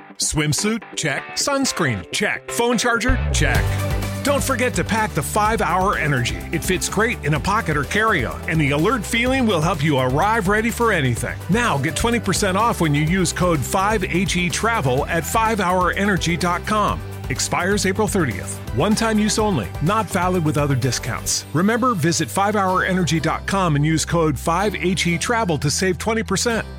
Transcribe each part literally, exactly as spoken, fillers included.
Swimsuit? Check. Sunscreen? Check. Phone charger? Check. Don't forget to pack the five hour Energy. It fits great in a pocket or carry-on, and the alert feeling will help you arrive ready for anything. Now get twenty percent off when you use code five H E travel at five hour energy dot com. Expires April thirtieth. One-time use only. Not valid with other discounts. Remember, visit five hour energy dot com and use code five H E travel to save twenty percent.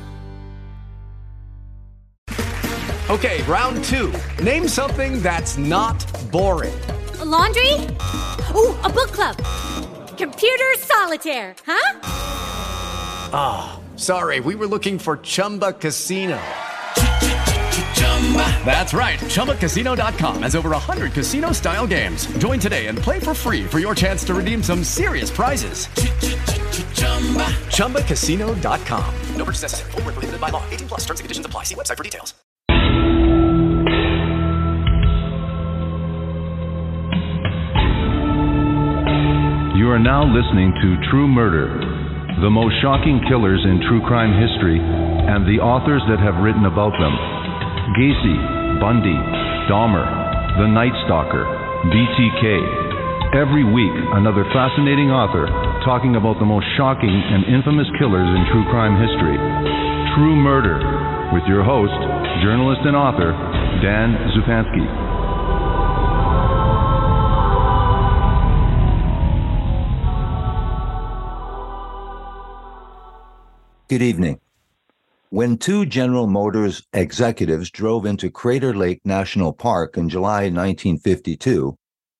Okay, round two. Name something that's not boring. A laundry? Ooh, a book club. Computer solitaire, huh? Ah, oh, sorry. We were looking for Chumba Casino. That's right. Chumba Casino dot com has over one hundred casino-style games. Join today and play for free for your chance to redeem some serious prizes. Chumba Casino dot com. No purchase necessary. Void where prohibited by law. eighteen plus. Terms and conditions apply. See website for details. You are now listening to True Murder, the most shocking killers in true crime history, and the authors that have written about them. Gacy, Bundy, Dahmer, The Night Stalker, B T K. Every week, another fascinating author talking about the most shocking and infamous killers in true crime history. True Murder, with your host, journalist and author, Dan Zupansky. Good evening. When two General Motors executives drove into Crater Lake National Park in July nineteen fifty-two,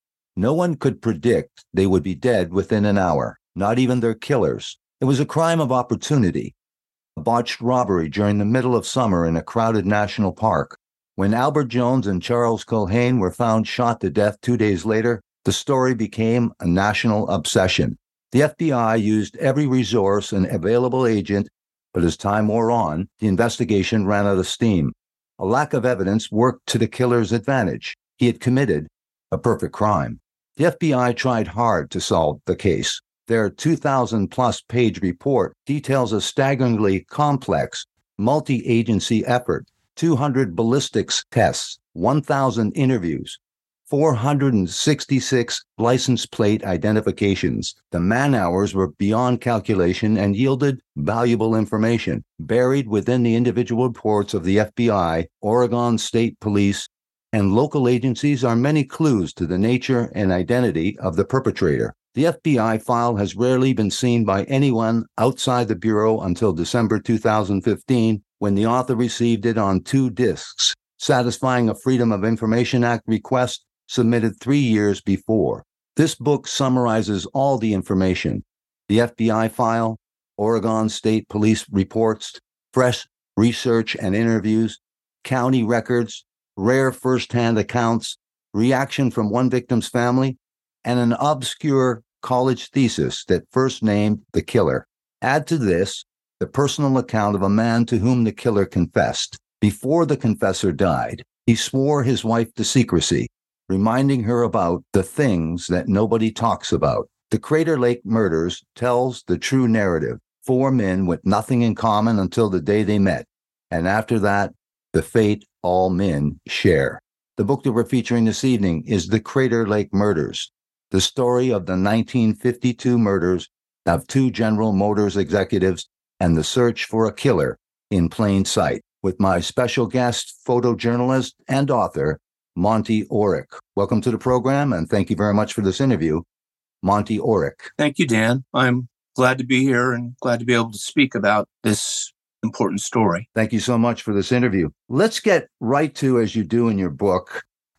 no one could predict they would be dead within an hour, not even their killers. It was a crime of opportunity, a botched robbery during the middle of summer in a crowded national park. When Albert Jones and Charles Culhane were found shot to death two days later, the story became a national obsession. The F B I used every resource and available agent, but as time wore on, the investigation ran out of steam. A lack of evidence worked to the killer's advantage. He had committed a perfect crime. The F B I tried hard to solve the case. Their two thousand plus page report details a staggeringly complex, multi-agency effort, two hundred ballistics tests, one thousand interviews, four hundred sixty-six license plate identifications. The man-hours were beyond calculation and yielded valuable information. Buried within the individual reports of the F B I, Oregon State Police, and local agencies are many clues to the nature and identity of the perpetrator. The F B I file has rarely been seen by anyone outside the Bureau until December two thousand fifteen, when the author received it on two discs, satisfying a Freedom of Information Act request submitted three years before. This book summarizes all the information: the F B I file, Oregon State Police reports, fresh research and interviews, county records, rare first-hand accounts, reaction from one victim's family, and an obscure college thesis that first named the killer. Add to this the personal account of a man to whom the killer confessed. Before the confessor died, he swore his wife to secrecy, reminding her about the things that nobody talks about. The Crater Lake Murders tells the true narrative. Four men with nothing in common until the day they met, and after that, the fate all men share. The book that we're featuring this evening is The Crater Lake Murders, the story of the nineteen fifty-two murders of two General Motors executives and the search for a killer in plain sight, with my special guest, photojournalist and author, Monty Orrick. Welcome to the program, and thank you very much for this interview, Monty Orrick. Thank you, Dan. I'm glad to be here and glad to be able to speak about this important story. Thank you so much for this interview. Let's get right to, as you do in your book,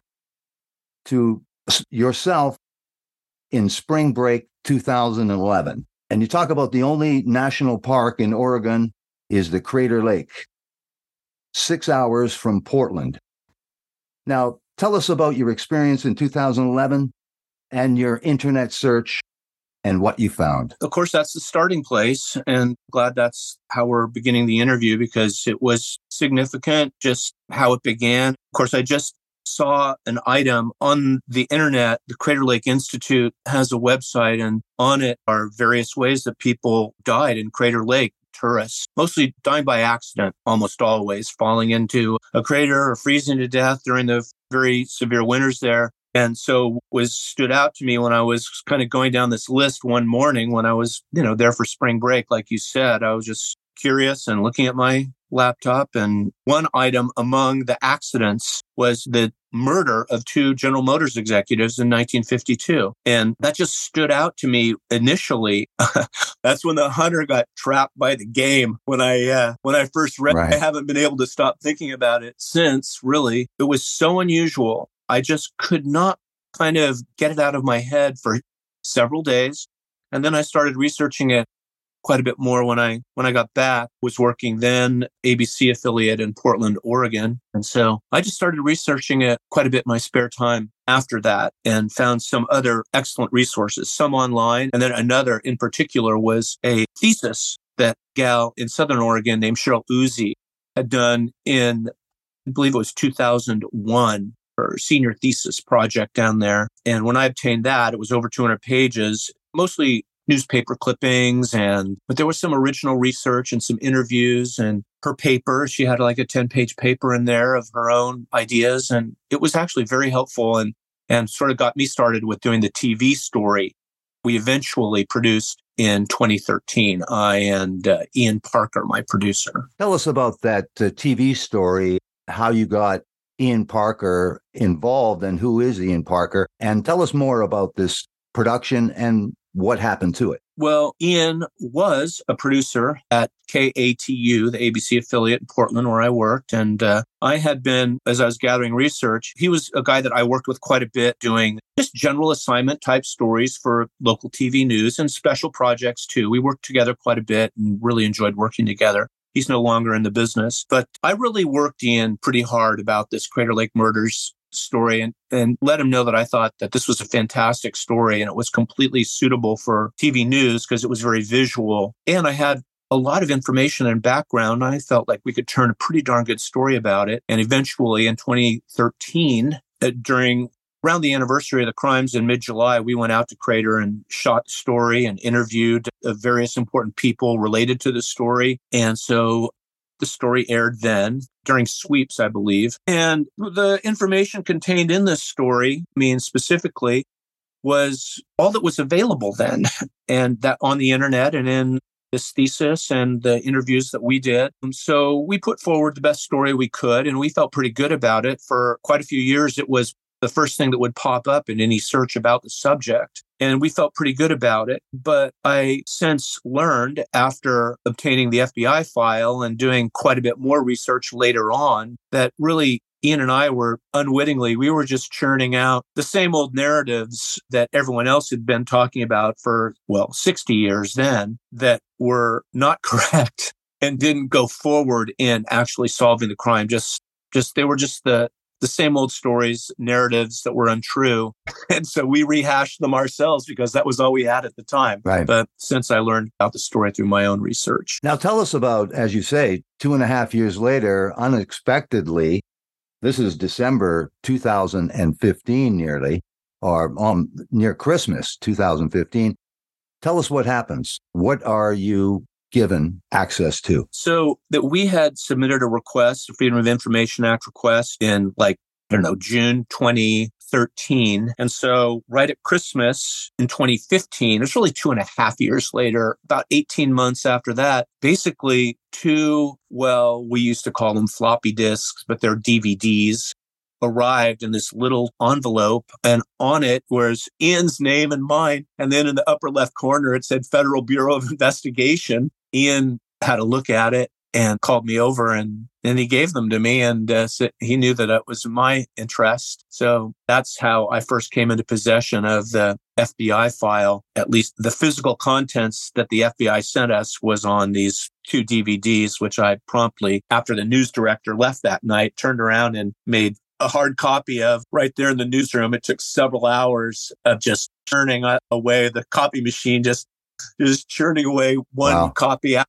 to yourself in spring break two thousand eleven. And you talk about the only national park in Oregon is the Crater Lake, six hours from Portland. Now, tell us about your experience in two thousand eleven and your internet search and what you found. Of course, that's the starting place, and glad that's how we're beginning the interview, because it was significant just how it began. Of course, I just saw an item on the internet. The Crater Lake Institute has a website, and on it are various ways that people died in Crater Lake tourists, mostly dying by accident, almost always, falling into a crater or freezing to death during the very severe winters there. And so was stood out to me when I was kind of going down this list one morning when I was, you know, there for spring break, like you said. I was just curious and looking at my laptop. And one item among the accidents was the murder of two General Motors executives in nineteen fifty-two. And that just stood out to me initially. That's when the hunter got trapped by the game. When I uh, when I first read Right. it, I haven't been able to stop thinking about it since, really. It was so unusual. I just could not kind of get it out of my head for several days. And then I started researching it quite a bit more when I when I got back. Was working then A B C affiliate in Portland, Oregon. And so I just started researching it quite a bit in my spare time after that and found some other excellent resources, some online. And then another in particular was a thesis that gal in Southern Oregon named Cheryl Uzi had done in, I believe it was two thousand one. Her senior thesis project down there. And when I obtained that, it was over two hundred pages, mostly newspaper clippings, and but there was some original research and some interviews. And her paper, she had like a ten-page paper in there of her own ideas, and it was actually very helpful and and sort of got me started with doing the T V story we eventually produced in twenty thirteen. I and uh, Ian Parker, my producer. Tell us about that uh, T V story, how you got Ian Parker involved and who is Ian Parker, and tell us more about this production and what happened to it. Well, Ian was a producer at K A T U, the A B C affiliate in Portland, where I worked. And uh, I had been, as I was gathering research, he was a guy that I worked with quite a bit doing just general assignment type stories for local T V news and special projects too. We worked together quite a bit and really enjoyed working together. He's no longer in the business, but I really worked Ian pretty hard about this Crater Lake Murders story and, and let him know that I thought that this was a fantastic story and it was completely suitable for T V news because it was very visual. And I had a lot of information and background. I felt like we could turn a pretty darn good story about it. And eventually in twenty thirteen, uh, during around the anniversary of the crimes in mid-July, we went out to Crater and shot the story and interviewed uh, various important people related to the story. And so the story aired then during sweeps, I believe. And the information contained in this story, I mean, specifically, was all that was available then. And that on the internet and in this thesis and the interviews that we did. And so we put forward the best story we could, and we felt pretty good about it. For quite a few years, it was the first thing that would pop up in any search about the subject. And we felt pretty good about it. But I since learned after obtaining the F B I file and doing quite a bit more research later on that really Ian and I were unwittingly, we were just churning out the same old narratives that everyone else had been talking about for, well, sixty years then that were not correct and didn't go forward in actually solving the crime. Just, just, they were just the, the same old stories, narratives that were untrue. And so we rehashed them ourselves because that was all we had at the time. Right. But since I learned about the story through my own research. Now tell us about, as you say, two and a half years later, unexpectedly, this is December two thousand fifteen nearly, or um, near Christmas two thousand fifteen. Tell us what happens. What are you given access to? So that we had submitted a request, a Freedom of Information Act request in like, I don't know, June twenty thirteen. And so right at Christmas in twenty fifteen, it's really two and a half years later, about eighteen months after that, basically two, well, we used to call them floppy disks, but they're D V Ds, arrived in this little envelope, and on it was Ian's name and mine. And then in the upper left corner, it said Federal Bureau of Investigation. Ian had a look at it and called me over, and then he gave them to me, and uh, so he knew that it was my interest. So that's how I first came into possession of the F B I file. At least the physical contents that the F B I sent us was on these two D V Ds, which I promptly, after the news director left that night, turned around and made a hard copy of right there in the newsroom. It took several hours of just churning away the copy machine, just, just churning away one Wow. copy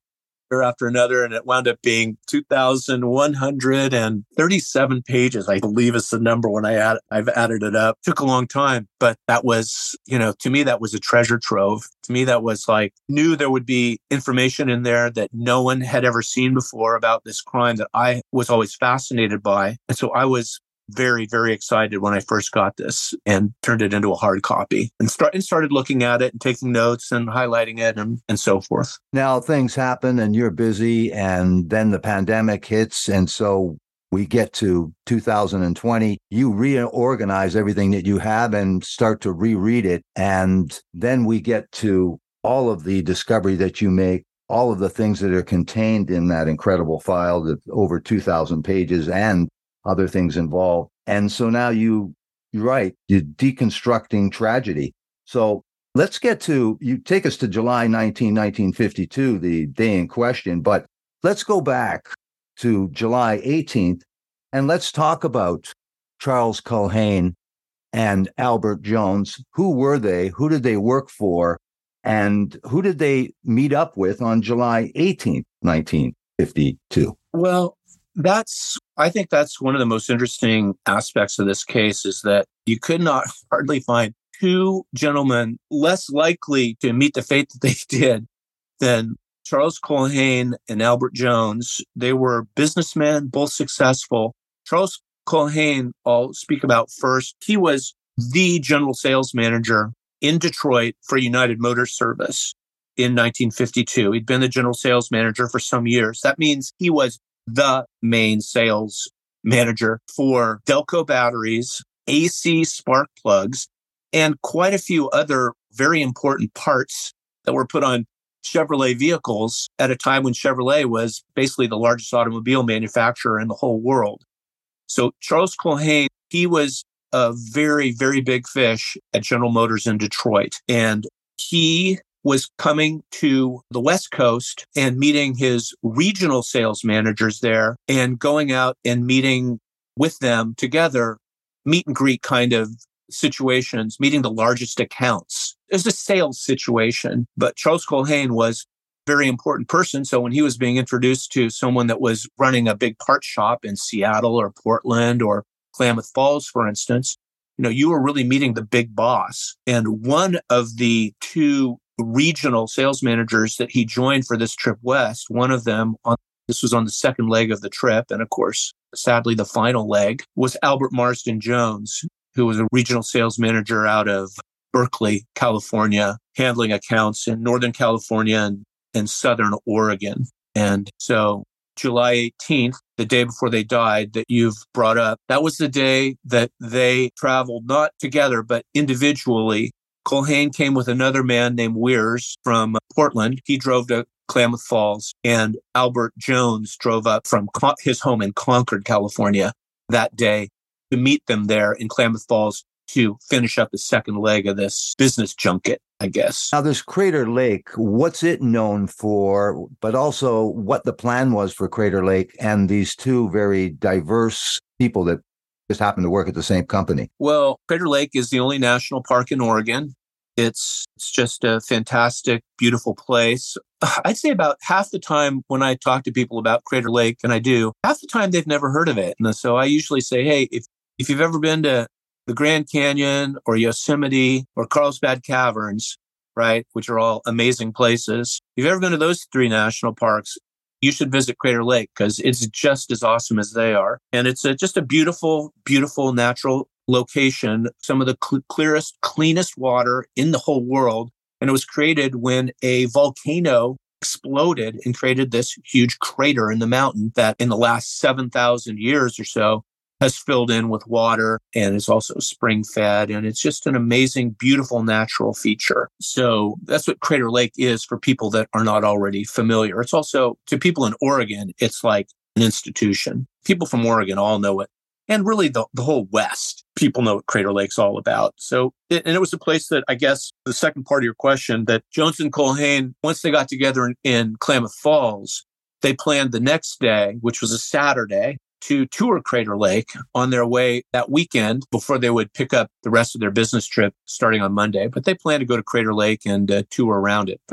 after another, and it wound up being two thousand one hundred thirty-seven pages, I believe is the number when I add, I've added it up. Took a long time, but that was, you know, to me, that was a treasure trove. To me, that was like, knew there would be information in there that no one had ever seen before about this crime that I was always fascinated by. And so I was very, very excited when I first got this and turned it into a hard copy and, start, and started looking at it and taking notes and highlighting it and, and so forth. Now things happen and you're busy, and then the pandemic hits. And so we get to two thousand twenty, you reorganize everything that you have and start to reread it. And then we get to all of the discovery that you make, all of the things that are contained in that incredible file, that over two thousand pages and other things involved. And so now you, you're right, you're deconstructing tragedy. So let's get to, you take us to July nineteenth, nineteen fifty-two, the day in question, but let's go back to July eighteenth and let's talk about Charles Culhane and Albert Jones. Who were they? Who did they work for? And who did they meet up with on July eighteenth, nineteen fifty-two? Well, That's, I think that's one of the most interesting aspects of this case, is that you could not hardly find two gentlemen less likely to meet the fate that they did than Charles Culhane and Albert Jones. They were businessmen, both successful. Charles Culhane, I'll speak about first. He was the general sales manager in Detroit for United Motor Service in nineteen fifty-two. He'd been the general sales manager for some years. That means he was the main sales manager for Delco batteries, A C spark plugs, and quite a few other very important parts that were put on Chevrolet vehicles at a time when Chevrolet was basically the largest automobile manufacturer in the whole world. So Charles Culhane, he was a very, very big fish at General Motors in Detroit. And he was coming to the West Coast and meeting his regional sales managers there and going out and meeting with them together, meet and greet kind of situations, meeting the largest accounts. It was a sales situation, but Charles Culhane was a very important person. So when he was being introduced to someone that was running a big part shop in Seattle or Portland or Klamath Falls, for instance, you know, you were really meeting the big boss. And one of the two regional sales managers that he joined for this trip west, one of them, on, this was on the second leg of the trip, and of course, sadly, the final leg, was Albert Marsden Jones, who was a regional sales manager out of Berkeley, California, handling accounts in Northern California and, and Southern Oregon. And so July eighteenth, the day before they died that you've brought up, that was the day that they traveled, not together, but individually. Culhane came with another man named Weirs from Portland. He drove to Klamath Falls, and Albert Jones drove up from his home in Concord, California that day to meet them there in Klamath Falls to finish up the second leg of this business junket, I guess. Now, this Crater Lake, what's it known for, but also what the plan was for Crater Lake and these two very diverse people that just happen to work at the same company? Well, Crater Lake is the only national park in Oregon. It's it's just a fantastic, beautiful place. I'd say about half the time when I talk to people about Crater Lake, and I do, half the time they've never heard of it. And so I usually say, hey, if, if you've ever been to the Grand Canyon or Yosemite or Carlsbad Caverns, right, which are all amazing places, if you've ever been to those three national parks, you should visit Crater Lake because it's just as awesome as they are. And it's a, just a beautiful, beautiful natural location, some of the cl- clearest, cleanest water in the whole world. And it was created when a volcano exploded and created this huge crater in the mountain that in the last seven thousand years or so has filled in with water and is also spring fed. And it's just an amazing, beautiful natural feature. So that's what Crater Lake is for people that are not already familiar. It's also, to people in Oregon, it's like an institution. People from Oregon all know it. And really the, the whole West, people know what Crater Lake's all about. So, it, and it was a place that, I guess, the second part of your question, that Jones and Culhane, once they got together in, in Klamath Falls, they planned the next day, which was a Saturday, to tour Crater Lake on their way that weekend before they would pick up the rest of their business trip starting on Monday. But they planned to go to Crater Lake and uh, tour around it. But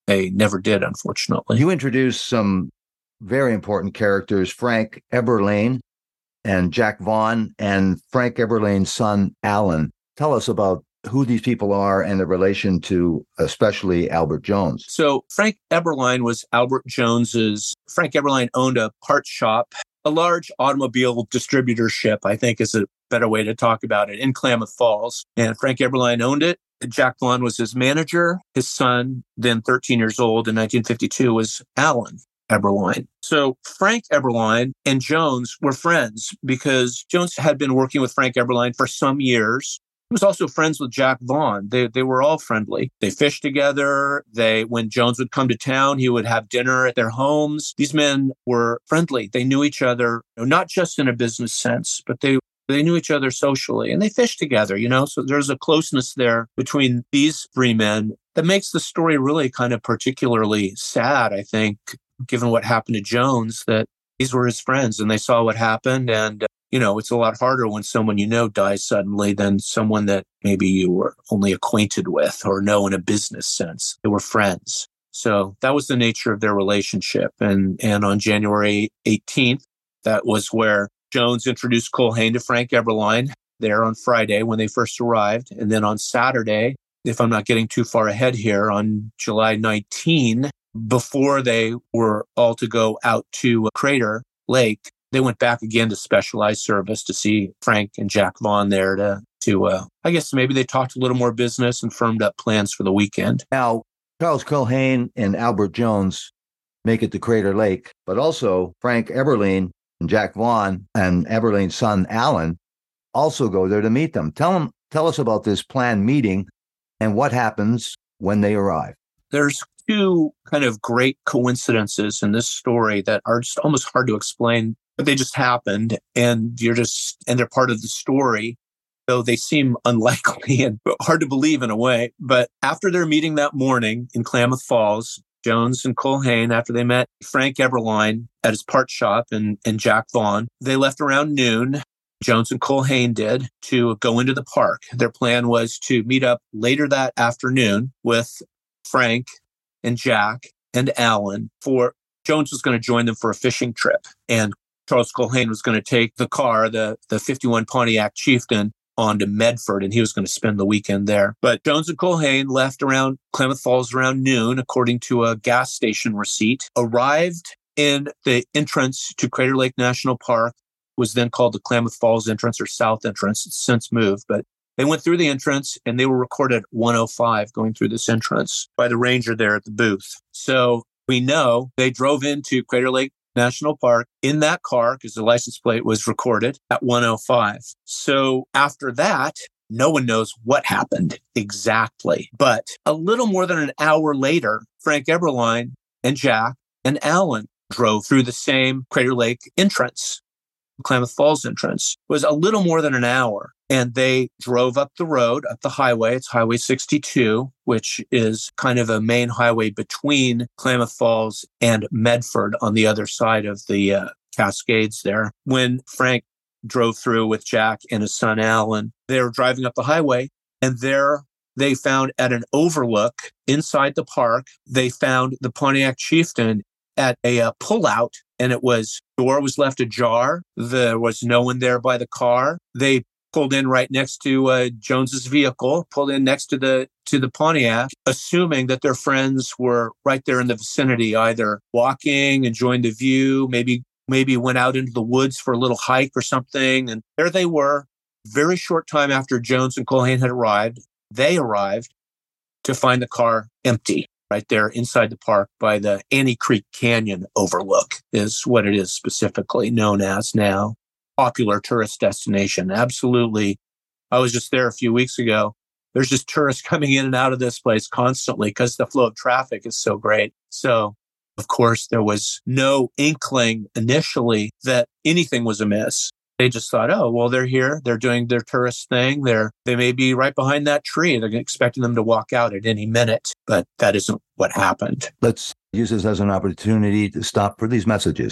they never did, unfortunately. You introduced some very important characters, Frank Eberlein and Jack Vaughn, and Frank Eberlein's son, Alan. Tell us about who these people are and the relation to especially Albert Jones. So Frank Eberlein was Albert Jones's, Frank Eberlein owned a parts shop, a large automobile distributorship, I think is a better way to talk about it, in Klamath Falls. And Frank Eberlein owned it. Jack Vaughn was his manager. His son, then thirteen years old in nineteen fifty-two, was Alan Eberlein. So Frank Eberlein and Jones were friends because Jones had been working with Frank Eberlein for some years. He was also friends with Jack Vaughn. They they were all friendly. They fished together. They, when Jones would come to town, he would have dinner at their homes. These men were friendly. They knew each other, you know, not just in a business sense, but they They knew each other socially, and they fished together, you know, so there's a closeness there between these three men that makes the story really kind of particularly sad, I think, given what happened to Jones, that these were his friends and they saw what happened. And, uh, you know, it's a lot harder when someone you know dies suddenly than someone that maybe you were only acquainted with or know in a business sense. They were friends. So that was the nature of their relationship. And, and on January eighteenth, that was where Jones introduced Culhane to Frank Eberlein there on Friday when they first arrived. And then on Saturday, if I'm not getting too far ahead here, on July nineteenth, before they were all to go out to Crater Lake, they went back again to Specialized Service to see Frank and Jack Vaughn there to, to uh, I guess maybe they talked a little more business and firmed up plans for the weekend. Now, Charles Culhane and Albert Jones make it to Crater Lake, but also Frank Eberlein and Jack Vaughn and Eberlein's son, Alan, also go there to meet them. Tell them, tell us about this planned meeting and what happens when they arrive. There's two kind of great coincidences in this story that are just almost hard to explain, but they just happened, and you're just, and they're part of the story, though they seem unlikely and hard to believe in a way. But after their meeting that morning in Klamath Falls, Jones and Culhane, after they met Frank Eberlein at his parts shop and, and Jack Vaughn, they left around noon. Jones and Culhane did, to go into the park. Their plan was to meet up later that afternoon with Frank and Jack and Alan. For Jones was going to join them for a fishing trip, and Charles Culhane was going to take the car, the, the fifty-one Pontiac Chieftain, on to Medford, and he was going to spend the weekend there. But Jones and Culhane left around Klamath Falls around noon, according to a gas station receipt, arrived in the entrance to Crater Lake National Park, was then called the Klamath Falls entrance or South entrance. It's since moved, but they went through the entrance and they were recorded at one oh five going through this entrance by the ranger there at the booth. So we know they drove into Crater Lake National Park in that car because the license plate was recorded at one oh five. So after that, no one knows what happened exactly. But a little more than an hour later, Frank Eberlein and Jack and Alan drove through the same Crater Lake entrance. Klamath Falls entrance. It was a little more than an hour. And they drove up the road, up the highway. It's Highway sixty-two, which is kind of a main highway between Klamath Falls and Medford on the other side of the uh, Cascades there. When Frank drove through with Jack and his son Alan, they were driving up the highway, and there they found at an overlook inside the park, they found the Pontiac Chieftain at a uh, pullout, and it was, door was left ajar. There was no one there by the car. They pulled in right next to uh, Jones's vehicle, pulled in next to the to the Pontiac, assuming that their friends were right there in the vicinity, either walking, enjoying the view, maybe maybe went out into the woods for a little hike or something. And there they were, very short time after Jones and Culhane had arrived. They arrived to find the car empty. Right there inside the park by the Annie Creek Canyon overlook is what it is specifically known as now. Popular tourist destination. Absolutely. I was just there a few weeks ago. There's just tourists coming in and out of this place constantly because the flow of traffic is so great. So, of course, there was no inkling initially that anything was amiss. They just thought, oh, well, they're here. They're doing their tourist thing. They're, they may be right behind that tree. They're expecting them to walk out at any minute. But that isn't what happened. Let's use this as an opportunity to stop for these messages.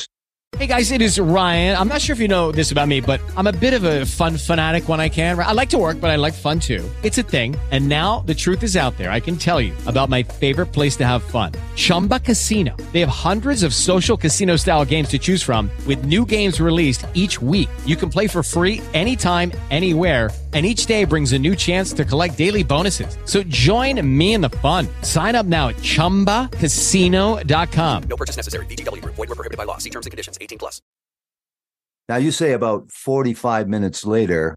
Hey guys, it is Ryan. I'm not sure if you know this about me, but I'm a bit of a fun fanatic when I can. I like to work, but I like fun too. It's a thing. And now the truth is out there. I can tell you about my favorite place to have fun. Chumba Casino. They have hundreds of social casino style games to choose from with new games released each week. You can play for free anytime, anywhere. And each day brings a new chance to collect daily bonuses. So join me in the fun. Sign up now at chumba casino dot com. No purchase necessary. V G W. Void where prohibited by law. See terms and conditions. eighteen plus. Now, you say about forty-five minutes later,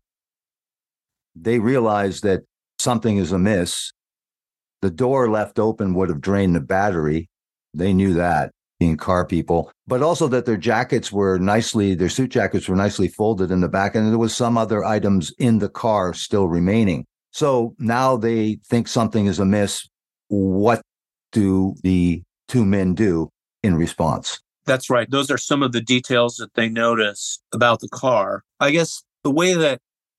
they realized that something is amiss. The door left open would have drained the battery. They knew that, being car people, but also that their jackets were nicely, their suit jackets were nicely folded in the back, and there was some other items in the car still remaining. So now they think something is amiss. What do the two men do in response? That's right. Those are some of the details that they noticed about the car. I guess the way that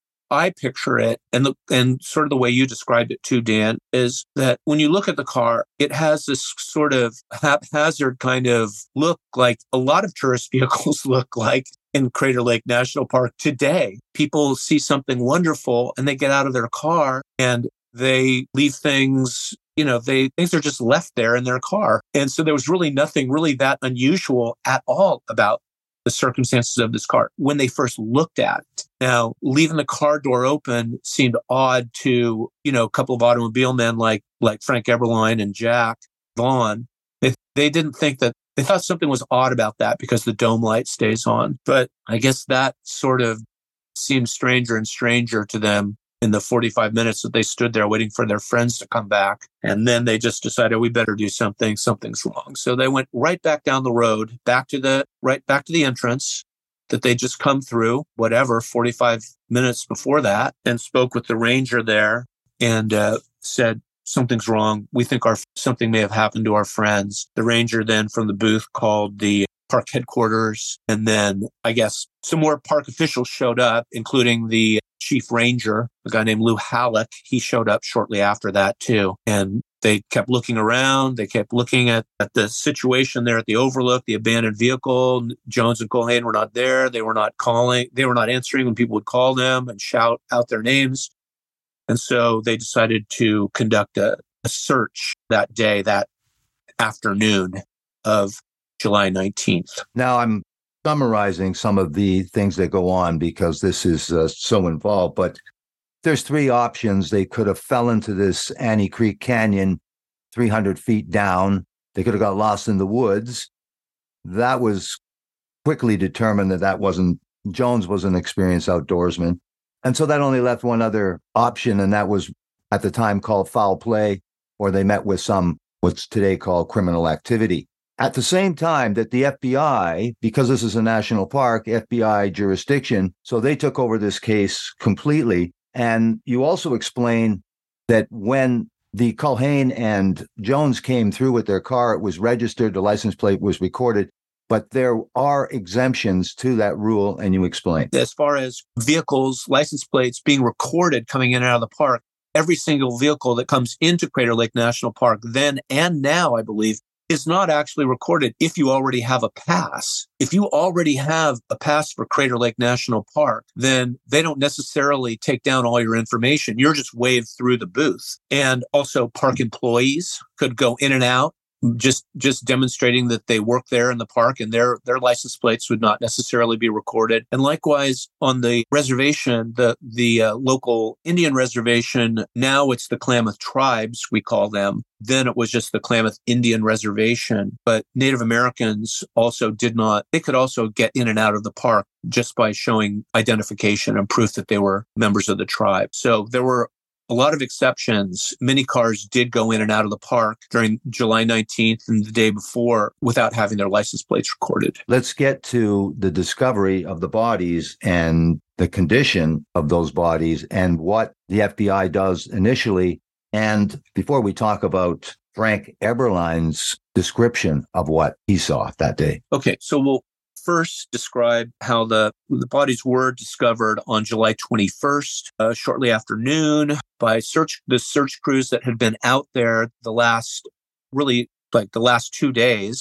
I picture it, and the, and sort of the way you described it too, Dan, is that when you look at the car, it has this sort of haphazard kind of look, like a lot of tourist vehicles look like in Crater Lake National Park today. People see something wonderful and they get out of their car and they leave things, you know, they things are just left there in their car. And so there was really nothing really that unusual at all about the circumstances of this car when they first looked at it. Now, leaving the car door open seemed odd to, you know, a couple of automobile men like like Frank Eberlein and Jack Vaughn. They, they didn't think that, they thought something was odd about that because the dome light stays on. But I guess that sort of seemed stranger and stranger to them in the forty-five minutes that they stood there waiting for their friends to come back. And then they just decided, we better do something. Something's wrong. So they went right back down the road, back to the, right back to the entrance that they just come through, whatever, forty-five minutes before that, and spoke with the ranger there and uh, said, something's wrong. We think our something may have happened to our friends. The ranger then from the booth called the park headquarters. And then I guess some more park officials showed up, including the chief ranger, a guy named Lou Halleck. He showed up shortly after that too. And they kept looking around. They kept looking at, at the situation there at the overlook, the abandoned vehicle. Jones and Culhane were not there. They were not calling. They were not answering when people would call them and shout out their names. And so they decided to conduct a, a search that day, that afternoon of July nineteenth. Now, I'm summarizing some of the things that go on because this is uh, so involved, but there's three options. They could have fell into this Annie Creek Canyon three hundred feet down. They could have got lost in the woods. That was quickly determined that that wasn't, Jones was an experienced outdoorsman. And so that only left one other option, and that was at the time called foul play, or they met with some what's today called criminal activity. At the same time that the F B I, because this is a national park, F B I jurisdiction, so they took over this case completely. And you also explain that when the Culhane and Jones came through with their car, it was registered, the license plate was recorded, but there are exemptions to that rule, and you explain. As far as vehicles, license plates being recorded coming in and out of the park, every single vehicle that comes into Crater Lake National Park then and now, I believe, is not actually recorded if you already have a pass. If you already have a pass for Crater Lake National Park, then they don't necessarily take down all your information. You're just waved through the booth. And also park employees could go in and out, just just demonstrating that they work there in the park, and their their license plates would not necessarily be recorded. And likewise on the reservation, the the uh, local Indian reservation, now it's the Klamath Tribes, we call them. Then it was just the Klamath Indian Reservation. But Native Americans also did not, they could also get in and out of the park just by showing identification and proof that they were members of the tribe. So there were a lot of exceptions. Many cars did go in and out of the park during July nineteenth and the day before without having their license plates recorded. Let's get to the discovery of the bodies and the condition of those bodies and what the F B I does initially. And before we talk about Frank Eberlein's description of what he saw that day. Okay, so we'll first describe how the, the bodies were discovered on July twenty-first, uh, shortly after noon, by search the search crews that had been out there the last, really like the last two days.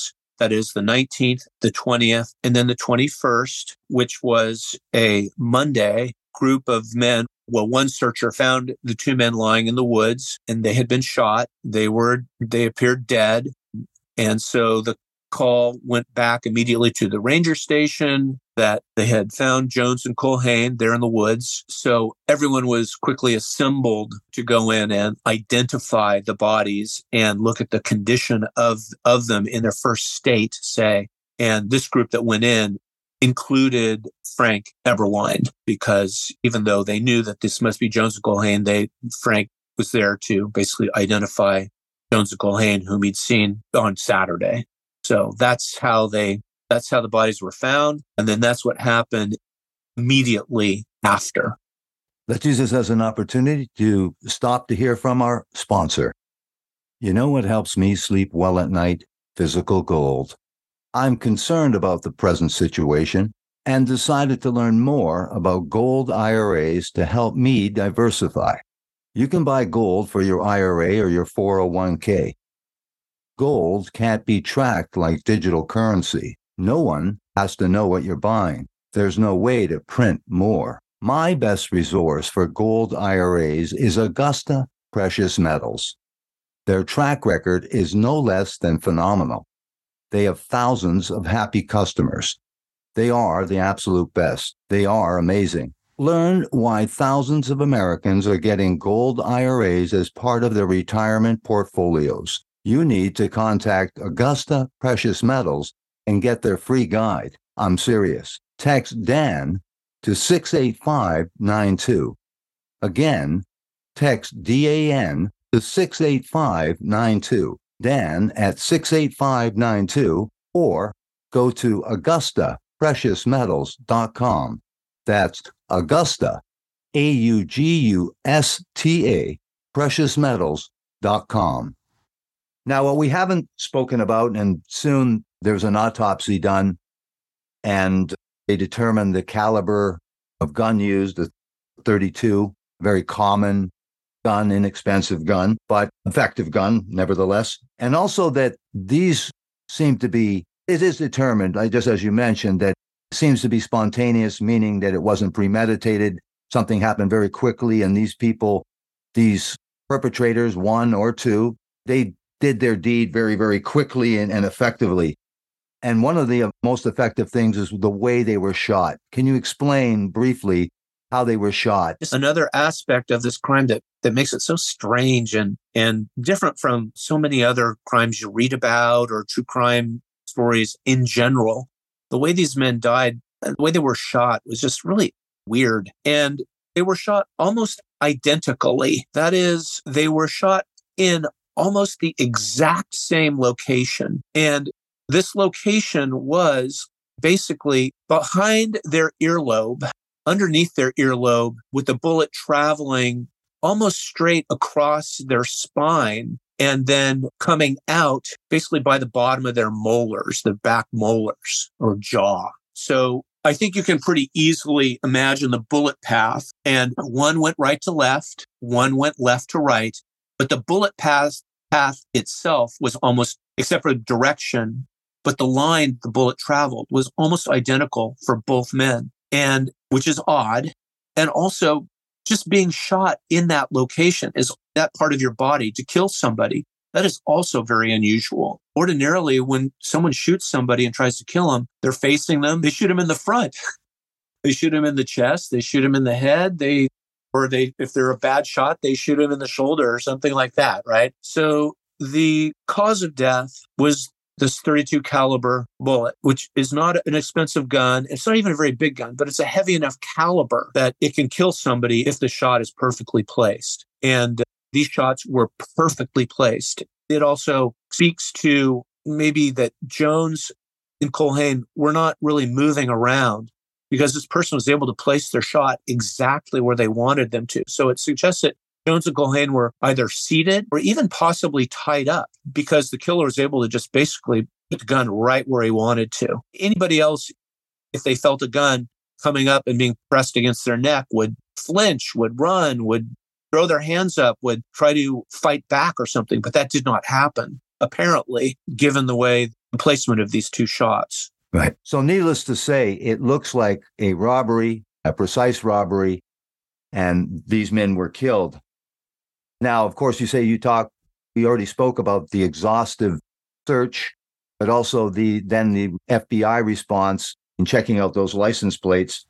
That is the nineteenth, the twentieth, and then the twenty-first, which was a Monday. Group of men. Well, one searcher found the two men lying in the woods, and they had been shot. They were, they appeared dead. And so the call went back immediately to the ranger station that they had found Jones and Culhane there in the woods. So everyone was quickly assembled to go in and identify the bodies and look at the condition of, of them in their first state, say. And this group that went in included Frank Eberwein, because even though they knew that this must be Jones and Culhane, they, Frank was there to basically identify Jones and Culhane, whom he'd seen on Saturday. So that's how they, that's how the bodies were found. And then that's what happened immediately after. Let's use this as an opportunity to stop to hear from our sponsor. You know what helps me sleep well at night? Physical gold. I'm concerned about the present situation and decided to learn more about gold I R As to help me diversify. You can buy gold for your I R A or your four oh one k. Gold can't be tracked like digital currency. No one has to know what you're buying. There's no way to print more. My best resource for gold I R As is Augusta Precious Metals. Their track record is no less than phenomenal. They have thousands of happy customers. They are the absolute best. They are amazing. Learn why thousands of Americans are getting gold I R As as part of their retirement portfolios. You need to contact Augusta Precious Metals and get their free guide. I'm serious. Text Dan to six eight five nine two. Again, text D A N to six eight five nine two. Dan at six eight five nine two, or go to augusta precious metals dot com. That's Augusta, A U G U S T A, precious metals dot com. Now, what we haven't spoken about, and soon there's an autopsy done, and they determine the caliber of gun used, the thirty-two, very common gun, inexpensive gun, but effective gun, nevertheless. And also that these seem to be, it is determined, just as you mentioned, that it seems to be spontaneous, meaning that it wasn't premeditated. Something happened very quickly, and these people, these perpetrators, one or two, they did their deed very, very quickly and, and effectively. And one of the most effective things is the way they were shot. Can you explain briefly how they were shot? It's another aspect of this crime that, that makes it so strange and, and different from so many other crimes you read about or true crime stories in general. The way these men died, the way they were shot was just really weird. And they were shot almost identically. That is, they were shot in almost the exact same location. And this location was basically behind their earlobe, underneath their earlobe, with the bullet traveling almost straight across their spine and then coming out basically by the bottom of their molars, the back molars or jaw. So I think you can pretty easily imagine the bullet path. And one went right to left, one went left to right, but the bullet path, path itself was almost, except for direction, but the line the bullet traveled was almost identical for both men. And which is odd. And also just being shot in that location is that part of your body to kill somebody. That is also very unusual. Ordinarily, when someone shoots somebody and tries to kill them, they're facing them. They shoot them in the front. They shoot them in the chest. They shoot them in the head. They, or they, if they're a bad shot, they shoot them in the shoulder or something like that, right? So the cause of death was this thirty-two caliber bullet, which is not an expensive gun. It's not even a very big gun, but it's a heavy enough caliber that it can kill somebody if the shot is perfectly placed. And these shots were perfectly placed. It also speaks to maybe that Jones and Culhane were not really moving around because this person was able to place their shot exactly where they wanted them to. So it suggests that Jones and Culhane were either seated or even possibly tied up because the killer was able to just basically put the gun right where he wanted to. Anybody else, if they felt a gun coming up and being pressed against their neck, would flinch, would run, would throw their hands up, would try to fight back or something. But that did not happen, apparently, given the way the placement of these two shots. Right. So needless to say, it looks like a robbery, a precise robbery, and these men were killed. Now, of course, you say you talk, we already spoke about the exhaustive search, but also the then the F B I response in checking out those license plates.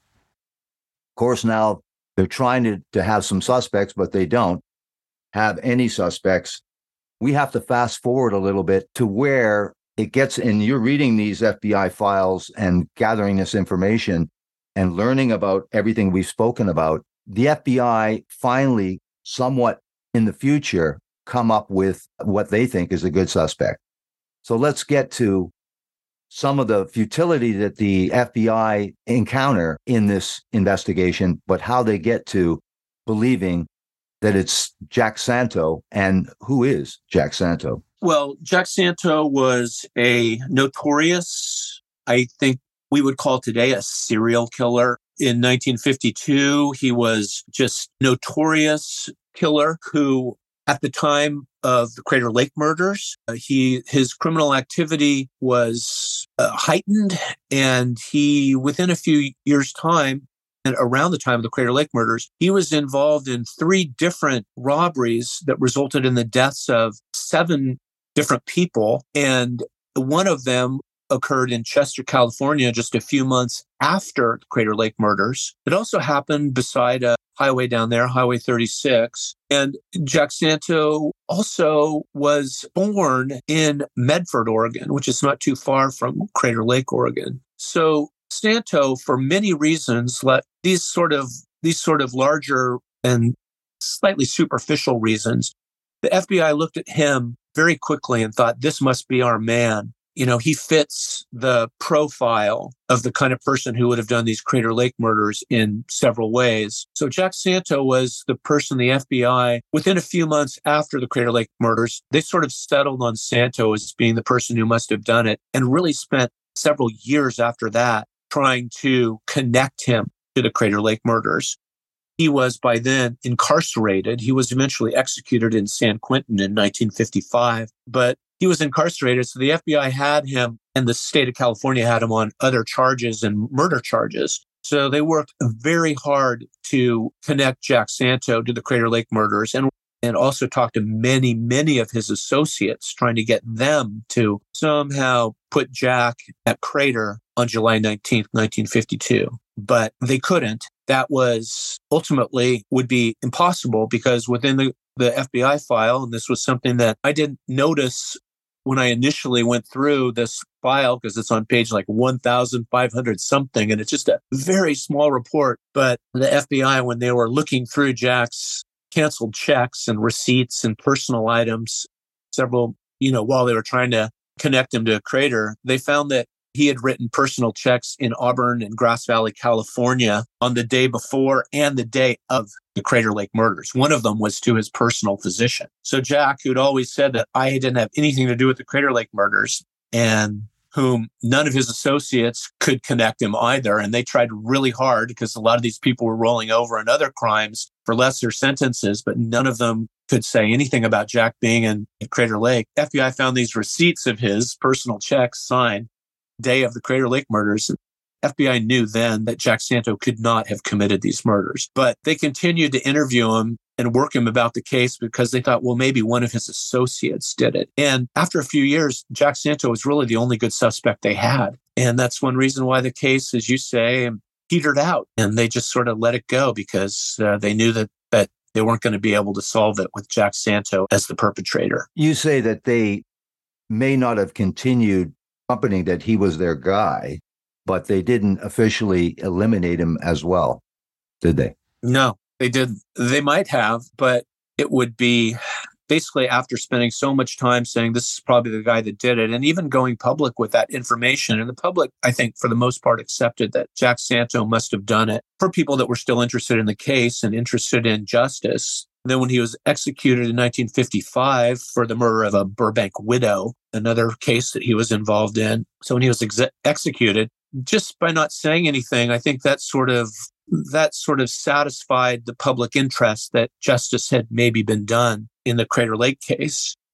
Of course, now they're trying to, to have some suspects, but they don't have any suspects. We have to fast forward a little bit to where it gets, and you're reading these F B I files and gathering this information and learning about everything we've spoken about. The F B I finally, somewhat in the future, come up with what they think is a good suspect. So let's get to some of the futility that the F B I encounter in this investigation, but how they get to believing that it's Jack Santo. And who is Jack Santo? Well, Jack Santo was a notorious, I think we would call today a serial killer. In nineteen fifty-two, he was just notorious killer who, at the time of the Crater Lake murders, uh, he his criminal activity was uh, heightened, and he, within a few years' time, and around the time of the Crater Lake murders, he was involved in three different robberies that resulted in the deaths of seven different people, and one of them occurred in Chester, California, just a few months after the Crater Lake murders. It also happened beside a highway down there, Highway thirty-six. And Jack Santo also was born in Medford, Oregon, which is not too far from Crater Lake, Oregon. So Santo, for many reasons, let these sort of these sort of larger and slightly superficial reasons, the F B I looked at him very quickly and thought, this must be our man. You know, he fits the profile of the kind of person who would have done these Crater Lake murders in several ways. So Jack Santo was the person the F B I, within a few months after the Crater Lake murders, they sort of settled on Santo as being the person who must have done it, and really spent several years after that trying to connect him to the Crater Lake murders. He was by then incarcerated. He was eventually executed in San Quentin in nineteen fifty-five, but he was incarcerated. So the F B I had him, and the state of California had him on other charges and murder charges. So they worked very hard to connect Jack Santo to the Crater Lake murders, and and also talked to many, many of his associates, trying to get them to somehow put Jack at Crater on July nineteenth, nineteen fifty-two. But they couldn't. That was ultimately would be impossible, because within the, the F B I file, and this was something that I didn't notice when I initially went through this file, because it's on page like one thousand five hundred something, and it's just a very small report. But the F B I, when they were looking through Jack's canceled checks and receipts and personal items, several, you know, while they were trying to connect him to a Crater, they found that he had written personal checks in Auburn and Grass Valley, California on the day before and the day of the Crater Lake murders. One of them was to his personal physician. So Jack, who'd always said that I didn't have anything to do with the Crater Lake murders, and whom none of his associates could connect him either. And they tried really hard, because a lot of these people were rolling over in other crimes for lesser sentences, but none of them could say anything about Jack being in Crater Lake. F B I found these receipts of his personal checks signed day of the Crater Lake murders. F B I knew then that Jack Santo could not have committed these murders, but they continued to interview him and work him about the case, because they thought, well, maybe one of his associates did it. And after a few years, Jack Santo was really the only good suspect they had. And that's one reason why the case, as you say, petered out, and they just sort of let it go, because uh, they knew that, that they weren't going to be able to solve it with Jack Santo as the perpetrator. You say that they may not have continued accompanying that he was their guy, but they didn't officially eliminate him as well, did they? No, they didn't. They might have, but it would be basically after spending so much time saying this is probably the guy that did it, and even going public with that information. And the public, I think, for the most part, accepted that Jack Santo must have done it. For people that were still interested in the case and interested in justice, and then when he was executed in nineteen fifty-five for the murder of a Burbank widow, another case that he was involved in. So when he was ex- executed, just by not saying anything, I think that sort of that sort of satisfied the public interest that justice had maybe been done in the Crater Lake case.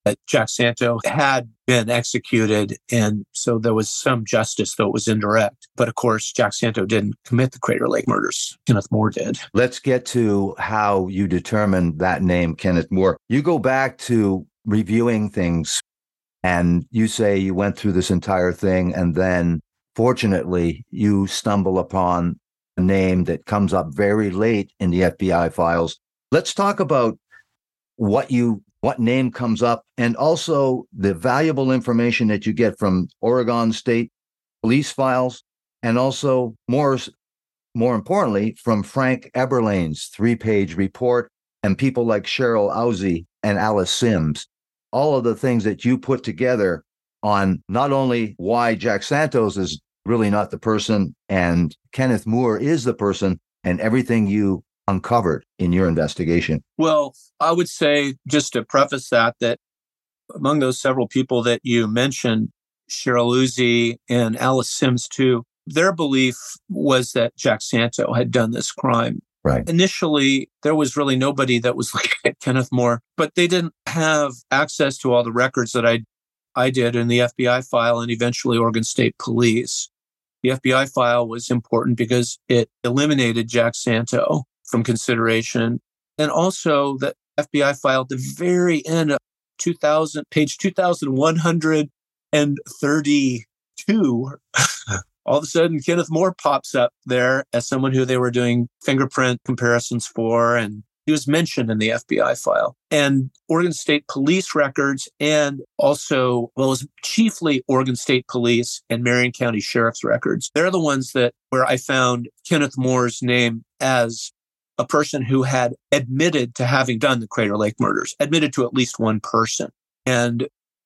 that Jack Santo had been executed. And so there was some justice, though it was indirect. But of course, Jack Santo didn't commit the Crater Lake murders. Kenneth Moore did. Let's get to how you determined that name, Kenneth Moore. You go back to reviewing things and you say you went through this entire thing, and then fortunately you stumble upon a name that comes up very late in the F B I files. Let's talk about what you what name comes up, and also the valuable information that you get from Oregon State Police files, and also more, more importantly, from Frank Eberlain's three-page report, and people like Cheryl Owsey and Alice Sims. All of the things that you put together on not only why Jack Santos is really not the person and Kenneth Moore is the person, and everything you uncovered in your investigation. Well, I would say, just to preface that, that among those several people that you mentioned, Cheryl Owsey and Alice Sims too, their belief was that Jack Santo had done this crime. Right. Initially, there was really nobody that was looking at Kenneth Moore, but they didn't have access to all the records that I, I did in the F B I file and eventually Oregon State Police. The F B I file was important because it eliminated Jack Santo from consideration. And also the F B I file at the very end of two thousand, page two thousand one hundred thirty-two, all of a sudden Kenneth Moore pops up there as someone who they were doing fingerprint comparisons for, and he was mentioned in the F B I file. And Oregon State Police records, and also, well, it was chiefly Oregon State Police and Marion County Sheriff's records. They're the ones that where I found Kenneth Moore's name as a person who had admitted to having done the Crater Lake murders, admitted to at least one person. And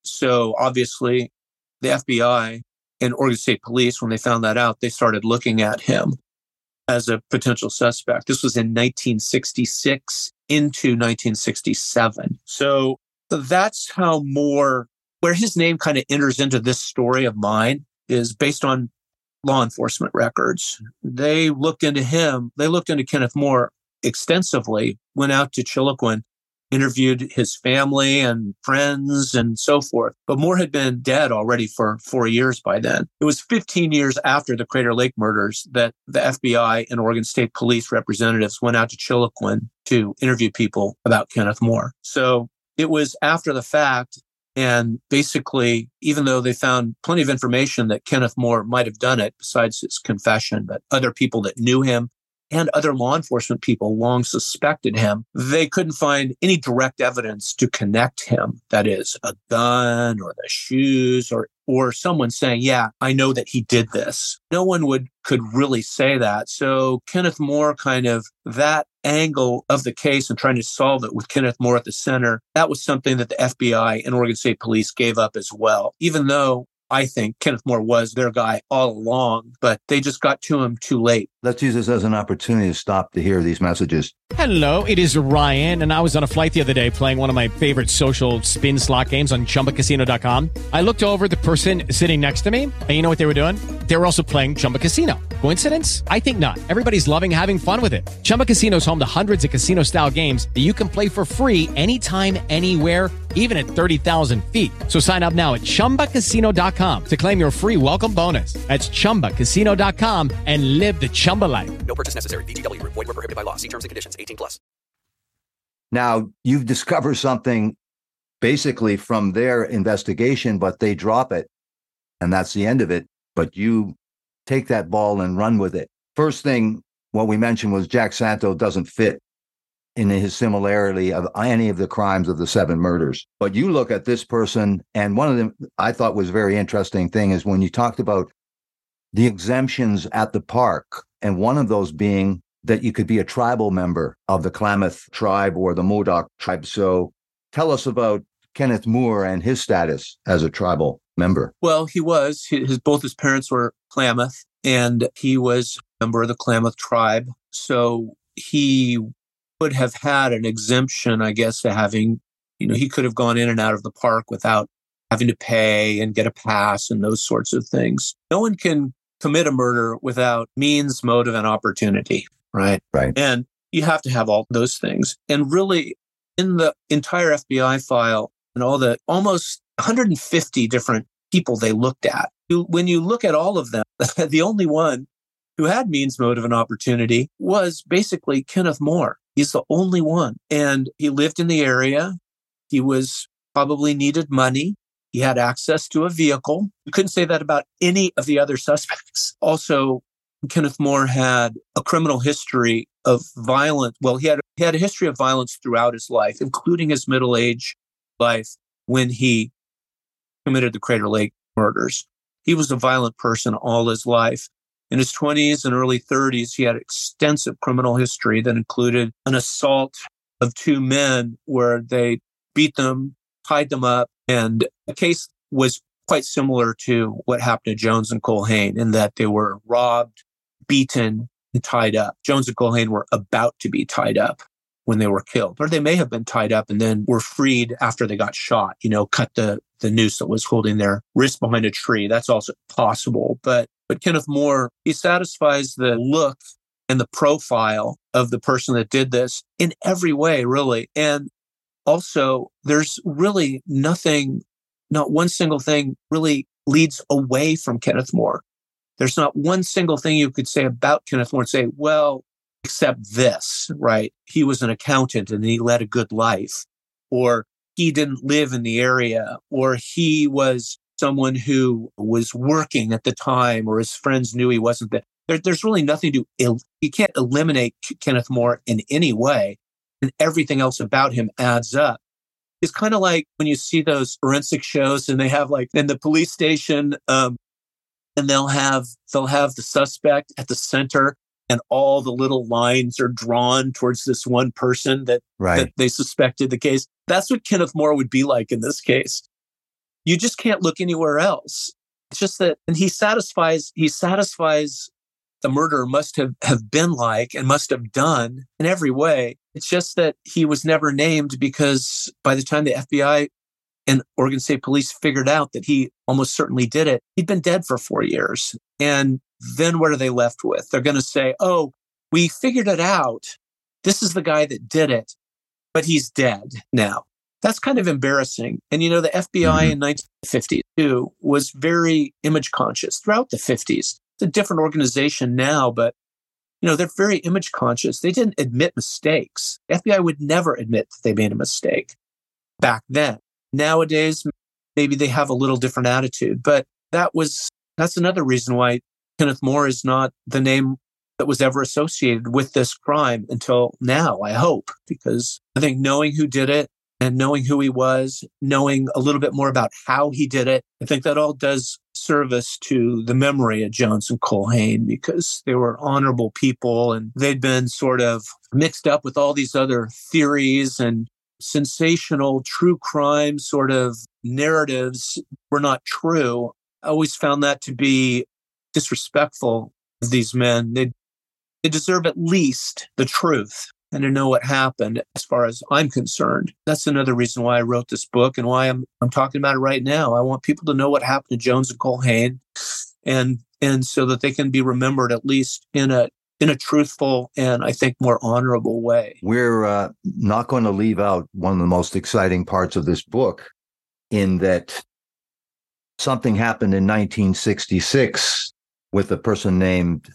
so obviously the F B I and Oregon State Police, when they found that out, they started looking at him as a potential suspect. This was in nineteen sixty-six into nineteen sixty-seven. So that's how Moore, where his name kind of enters into this story of mine, is based on law enforcement records. They looked into him, they looked into Kenneth Moore extensively, went out to Chiloquin, interviewed his family and friends and so forth. But Moore had been dead already for four years by then. It was fifteen years after the Crater Lake murders that the F B I and Oregon State Police representatives went out to Chiloquin to interview people about Kenneth Moore. So it was after the fact. And basically, even though they found plenty of information that Kenneth Moore might have done it, besides his confession, but other people that knew him and other law enforcement people long suspected him, they couldn't find any direct evidence to connect him. That is, a gun or the shoes or or someone saying, yeah, I know that he did this. No one would could really say that. So Kenneth Moore, kind of that angle of the case and trying to solve it with Kenneth Moore at the center, that was something that the F B I and Oregon State Police gave up as well, even though I think Kenneth Moore was their guy all along, but they just got to him too late. Let's use this as an opportunity to stop to hear these messages. Hello, it is Ryan, and I was on a flight the other day playing one of my favorite social spin slot games on Chumba Casino dot com. I looked over at the person sitting next to me, and you know what they were doing? They were also playing Chumba Casino. Coincidence? I think not. Everybody's loving having fun with it. Chumba Casino is home to hundreds of casino-style games that you can play for free anytime, anywhere, even at thirty thousand feet. So sign up now at Chumba Casino dot com to claim your free welcome bonus. That's Chumba Casino dot com and live the Chumba life. No purchase necessary. V G W. Void where prohibited by law. See terms and conditions. eighteen plus. Now, you've discovered something basically from their investigation, but they drop it, and that's the end of it. But you take that ball and run with it. First thing, what we mentioned was Jack Santo doesn't fit in his similarity of any of the crimes of the seven murders. But you look at this person, and one of them I thought was very interesting thing is when you talked about the exemptions at the park, and one of those being that you could be a tribal member of the Klamath tribe or the Modoc tribe. So tell us about Kenneth Moore and his status as a tribal member. Well, he was. His both his parents were Klamath, and he was a member of the Klamath tribe. So he would have had an exemption, I guess, to having, you know, he could have gone in and out of the park without having to pay and get a pass and those sorts of things. No one can commit a murder without means, motive, and opportunity, right? Right. And you have to have all those things. And really, in the entire F B I file, and all the almost one hundred fifty different people they looked at. When you look at all of them, the only one who had means, motive, and opportunity was basically Kenneth More. He's the only one. And he lived in the area. He was probably needed money. He had access to a vehicle. You couldn't say that about any of the other suspects. Also, Kenneth More had a criminal history of violence. Well, he had, he had a history of violence throughout his life, including his middle-age life when he committed the Crater Lake murders. He was a violent person all his life. In his twenties and early thirties, he had extensive criminal history that included an assault of two men where they beat them, tied them up, and the case was quite similar to what happened to Jones and Culhane in that they were robbed, beaten, and tied up. Jones and Culhane were about to be tied up when they were killed, or they may have been tied up and then were freed after they got shot, you know, cut the, the noose that was holding their wrist behind a tree. That's also possible. But, but Kenneth More, he satisfies the look and the profile of the person that did this in every way, really. And also, there's really nothing, not one single thing really leads away from Kenneth More. There's not one single thing you could say about Kenneth More and say, well, except this, right? He was an accountant and he led a good life, or he didn't live in the area, or he was someone who was working at the time, or his friends knew he wasn't there. there there's really nothing to, il- you can't eliminate Kenneth More in any way, and everything else about him adds up. It's kind of like when you see those forensic shows and they have like in the police station, um, and they'll have, they'll have the suspect at the center, and all the little lines are drawn towards this one person that, right. that they suspected the case. That's what Kenneth More would be like in this case. You just can't look anywhere else. It's just that, and he satisfies, he satisfies the murderer must have, have been like and must have done in every way. It's just that he was never named because by the time the F B I and Oregon State Police figured out that he almost certainly did it, he'd been dead for four years. And then what are they left with? They're going to say, oh, we figured it out. This is the guy that did it, but he's dead now. That's kind of embarrassing. And, you know, the F B I mm-hmm. in nineteen fifty-two was very image conscious throughout the fifties. It's a different organization now, but, you know, they're very image conscious. They didn't admit mistakes. The F B I would never admit that they made a mistake back then. Nowadays, maybe they have a little different attitude, but that was, that's another reason why Kenneth More is not the name that was ever associated with this crime until now, I hope, because I think knowing who did it and knowing who he was, knowing a little bit more about how he did it, I think that all does service to the memory of Jones and Culhane because they were honorable people and they'd been sort of mixed up with all these other theories and sensational true crime sort of narratives were not true. I always found that to be disrespectful of these men. They they deserve at least the truth and to know what happened as far as I'm concerned. That's another reason why I wrote this book and why I'm I'm talking about it right now. I want people to know what happened to Jones and Culhane and and so that they can be remembered at least in a in a truthful and I think more honorable way. We're uh, not going to leave out one of the most exciting parts of this book in that something happened in nineteen sixty-six with a person named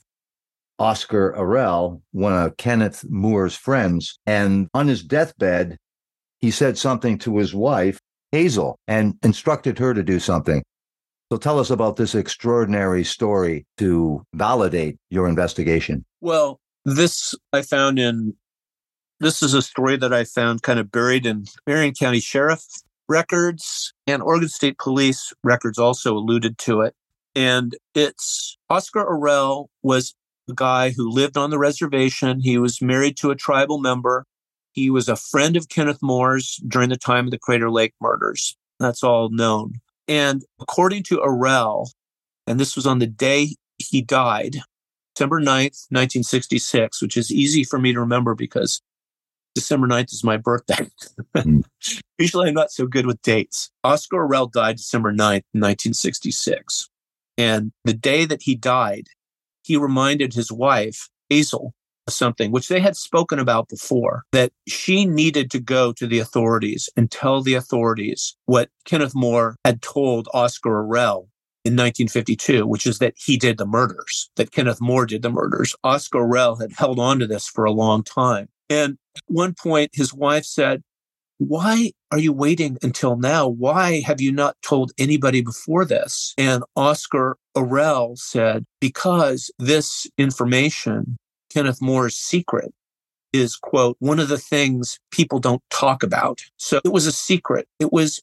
Oscar Arell, one of Kenneth Moore's friends. And on his deathbed, he said something to his wife, Hazel, and instructed her to do something. So tell us about this extraordinary story to validate your investigation. Well, this I found in, this is a story that I found kind of buried in Marion County Sheriff records, and Oregon State Police records also alluded to it. And it's Oscar Arell was a guy who lived on the reservation. He was married to a tribal member. He was a friend of Kenneth Moore's during the time of the Crater Lake murders. That's all known. And according to Arell, and this was on the day he died, December ninth, nineteen sixty-six, which is easy for me to remember because December ninth is my birthday. Mm. Usually I'm not so good with dates. Oscar Arell died December ninth, nineteen sixty-six. And the day that he died, he reminded his wife, Hazel, something, which they had spoken about before, that she needed to go to the authorities and tell the authorities what Kenneth More had told Oscar Arell in nineteen fifty-two, which is that he did the murders, that Kenneth More did the murders. Oscar Arell had held on to this for a long time. And at one point, his wife said, "Why are you waiting until now? Why have you not told anybody before this?" And Oscar Arell said, "Because this information, Kenneth More's secret, is, quote, one of the things people don't talk about." So it was a secret. It was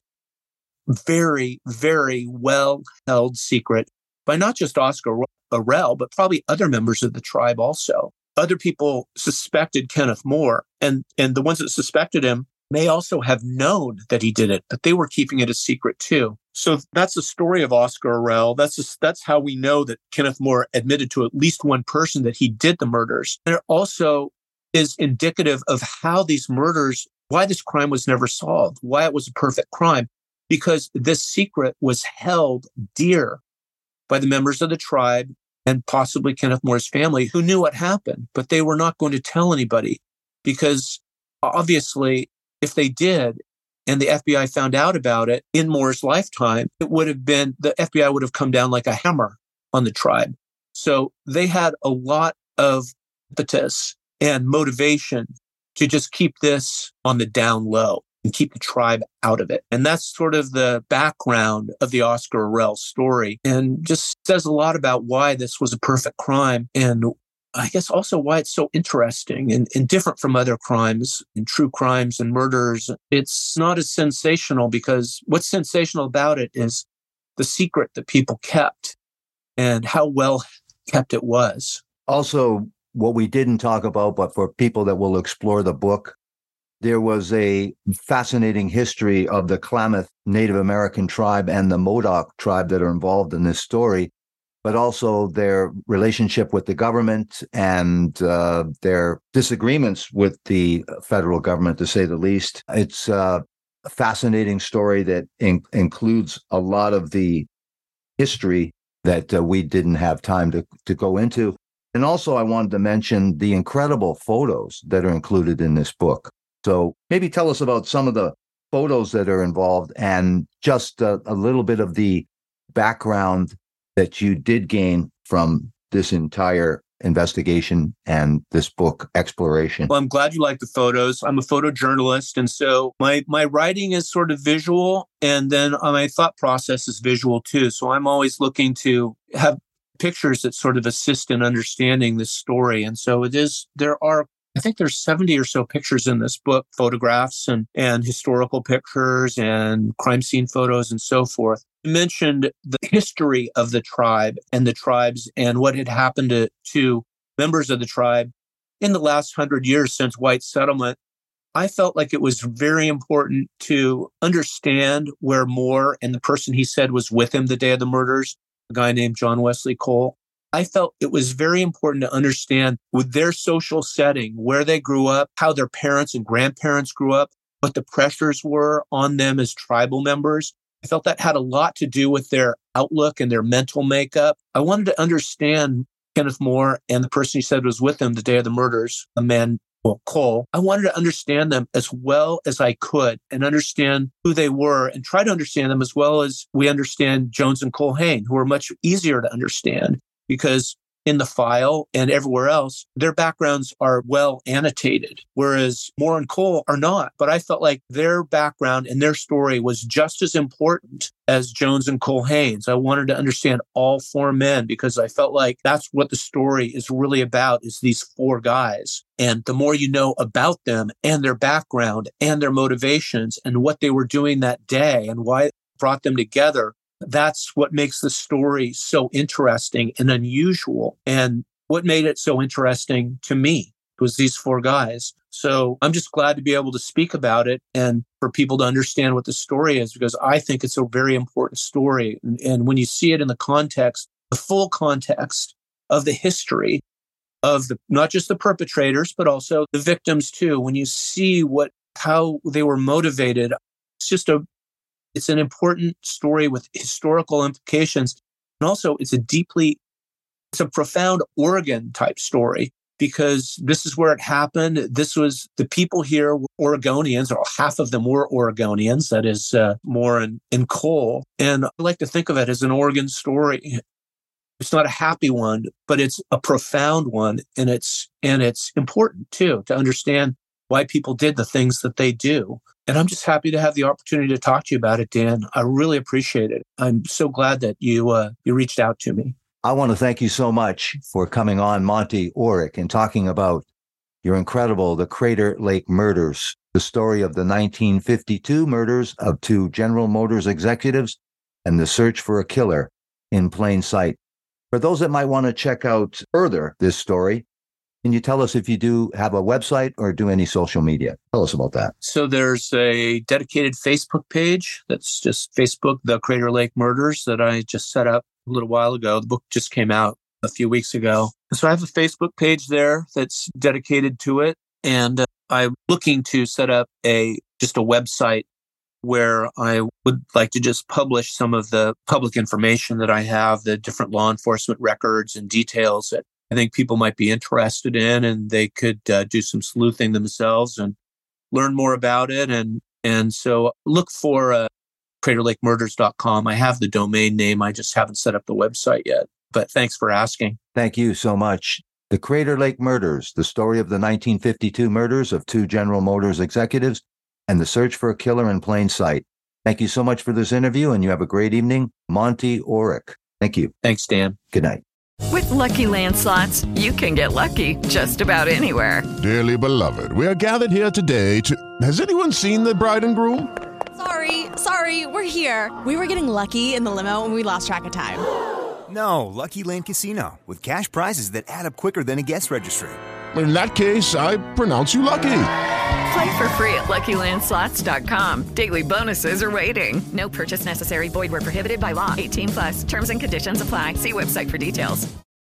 very, very well held secret by not just Oscar Arell, but probably other members of the tribe also. Other people suspected Kenneth More, and, and the ones that suspected him may also have known that he did it, but they were keeping it a secret too. So that's the story of Oscar Arell. That's just, that's how we know that Kenneth More admitted to at least one person that he did the murders. And it also is indicative of how these murders, why this crime was never solved, why it was a perfect crime, because this secret was held dear by the members of the tribe and possibly Kenneth More's family, who knew what happened, but they were not going to tell anybody, because obviously, if they did, and the F B I found out about it in Moore's lifetime, it would have been, the F B I would have come down like a hammer on the tribe. So they had a lot of impetus and motivation to just keep this on the down low and keep the tribe out of it. And that's sort of the background of the Oscar Arell story, and just says a lot about why this was a perfect crime, and I guess also why it's so interesting and, and different from other crimes and true crimes and murders. It's not as sensational, because what's sensational about it is the secret that people kept and how well kept it was. Also, what we didn't talk about, but for people that will explore the book, there was a fascinating history of the Klamath Native American tribe and the Modoc tribe that are involved in this story, but also their relationship with the government and uh, their disagreements with the federal government, to say the least. It's uh, a fascinating story that in- includes a lot of the history that uh, we didn't have time to, to go into. And also, I wanted to mention the incredible photos that are included in this book. So maybe tell us about some of the photos that are involved, and just a, a little bit of the background that you did gain from this entire investigation and this book exploration. Well, I'm glad you like the photos. I'm a photojournalist, and so my my writing is sort of visual, and then my thought process is visual too. So I'm always looking to have pictures that sort of assist in understanding this story. And so it is, there are, I think there's seventy or so pictures in this book, photographs and, and historical pictures and crime scene photos and so forth. You mentioned the history of the tribe and the tribes and what had happened to, to members of the tribe in the last hundred years since white settlement. I felt like it was very important to understand where Moore and the person he said was with him the day of the murders, a guy named John Wesley Cole. I felt it was very important to understand with their social setting, where they grew up, how their parents and grandparents grew up, what the pressures were on them as tribal members. I felt that had a lot to do with their outlook and their mental makeup. I wanted to understand Kenneth More and the person he said was with him the day of the murders, a man, well, Cole. I wanted to understand them as well as I could and understand who they were, and try to understand them as well as we understand Jones and Culhane, who are much easier to understand, because in the file and everywhere else, their backgrounds are well annotated, whereas Moore and Cole are not. But I felt like their background and their story was just as important as Jones and Culhane's. I wanted to understand all four men, because I felt like that's what the story is really about, is these four guys. And the more you know about them and their background and their motivations and what they were doing that day and why it brought them together, that's what makes the story so interesting and unusual. And what made it so interesting to me was these four guys. So I'm just glad to be able to speak about it and for people to understand what the story is, because I think it's a very important story. And, and when you see it in the context, the full context of the history of the, not just the perpetrators, but also the victims too, when you see what, how they were motivated, it's just a, It's an important story with historical implications. And also, it's a deeply, it's a profound Oregon type story, because this is where it happened. This was the people here were Oregonians, or half of them were Oregonians, that is uh, more in, in coal. And I like to think of it as an Oregon story. It's not a happy one, but it's a profound one. And it's, and it's important too, to understand why people did the things that they do. And I'm just happy to have the opportunity to talk to you about it, Dan. I really appreciate it. I'm so glad that you uh, you reached out to me. I want to thank you so much for coming on, Monte Orrick, and talking about your incredible The Crater Lake Murders, the story of the nineteen fifty-two murders of two General Motors executives and the search for a killer in plain sight. For those that might want to check out further this story, can you tell us if you do have a website or do any social media? Tell us about that. So there's a dedicated Facebook page that's just Facebook, The Crater Lake Murders, that I just set up a little while ago. The book just came out a few weeks ago. So I have a Facebook page there that's dedicated to it. And uh, I'm looking to set up a just a website where I would like to just publish some of the public information that I have, the different law enforcement records and details that I think people might be interested in, and they could uh, do some sleuthing themselves and learn more about it. And and so look for uh, crater lake murders dot com. I have the domain name. I just haven't set up the website yet. But thanks for asking. Thank you so much. The Crater Lake Murders, the story of the nineteen fifty-two murders of two General Motors executives and the search for a killer in plain sight. Thank you so much for this interview, and you have a great evening. Monte Orrick. Thank you. Thanks, Dan. Good night. With Lucky Land Slots, you can get lucky just about anywhere. Dearly beloved, we are gathered here today to... Has anyone seen the bride and groom? Sorry, sorry, we're here. We were getting lucky in the limo and we lost track of time. No, Lucky Land Casino, with cash prizes that add up quicker than a guest registry. In that case, I pronounce you lucky. Play for free at lucky land slots dot com. Daily bonuses are waiting. No purchase necessary. Void where prohibited by law. eighteen plus. Terms and conditions apply. See website for details.